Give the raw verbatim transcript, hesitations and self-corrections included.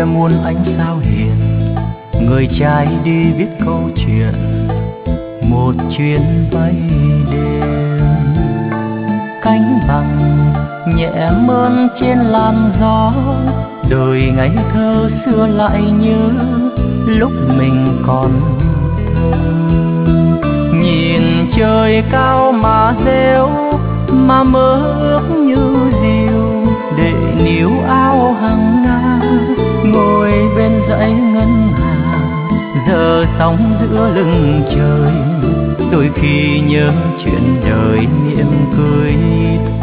khuya muôn ánh sao hiền, người trai đi viết câu chuyện một chuyến bay đêm. Cánh bằng nhẹ mơn trên làn gió, đời ngây thơ xưa lại như lúc mình còn thơ. Nhìn trời cao mà rêu, mà mơ ước như diều, để níu áo hàng ngang ngồi bên dãy ngân hà. Giờ sóng giữa lưng trời, đôi khi nhớ chuyện đời niệm cười